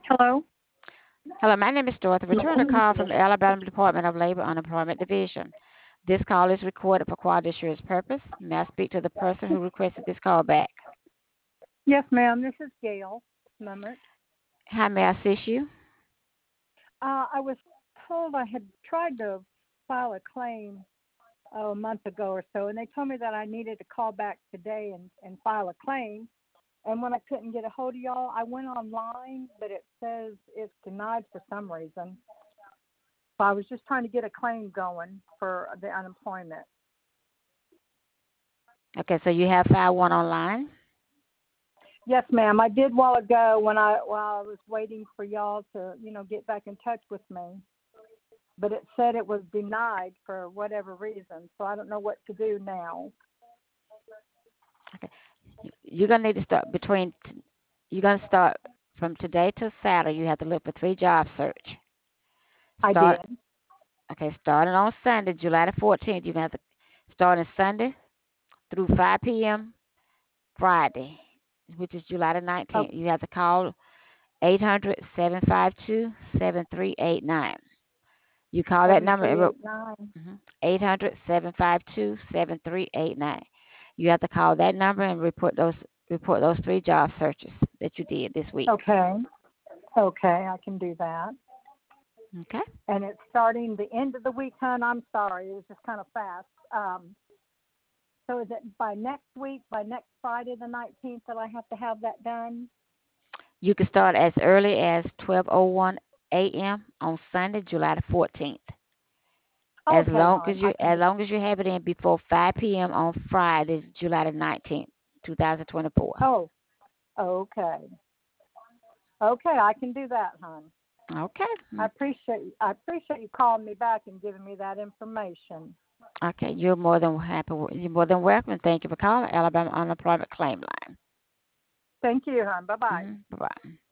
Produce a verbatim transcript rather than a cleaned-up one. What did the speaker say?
Hello? Hello, my name is Dorothy. Return a call from the Alabama Department of Labor Unemployment Division. This call is recorded for quality assurance purpose. May I speak to the person who requested this call back? Yes, ma'am. This is Gail Mummert. How may I assist you? Uh, I was told I had tried to file a claim oh, a month ago or so, and they told me that I needed to call back today and, and file a claim. And when I couldn't get a hold of y'all, I went online, but it says it's denied for some reason. So I was just trying to get a claim going for the unemployment. Okay, so you have filed one online? Yes, ma'am. I did a while ago when I while I was waiting for y'all to, you know, get back in touch with me. But it said it was denied for whatever reason, so I don't know what to do now. Okay. You're going to need to start between, you're going to start from today to Saturday. You have to look for three job search. I Start, did. okay, starting on Sunday, July the fourteenth, you're going to have to start on Sunday through five p.m. Friday, which is July the Oh, nineteenth. You have to call eight hundred, seven five two, seven three eight nine. You call that seven number, three it will- eight nine. mhm, eight hundred, seven five two, seven three eight nine. You have to call that number and report those report those three job searches that you did this week. Okay. Okay, I can do that. Okay. And it's starting the end of the week, hon. I'm sorry, it was just kind of fast. Um, so is it by next week, by next Friday the nineteenth, that I have to have that done? You can start as early as twelve oh one a m on Sunday, July the fourteenth. As Okay, long as hon, I you can as do. long as you have it in before five p.m. on Friday, July the nineteenth, two thousand twenty-four. Oh, okay. Okay, I can do that, hon. I Okay. appreciate I appreciate you calling me back and giving me that information. Okay, you're more than happy. You're more than welcome. Thank you for calling Alabama Unemployment Claim Line. Thank you, hon. Bye bye. Mm-hmm. Bye bye.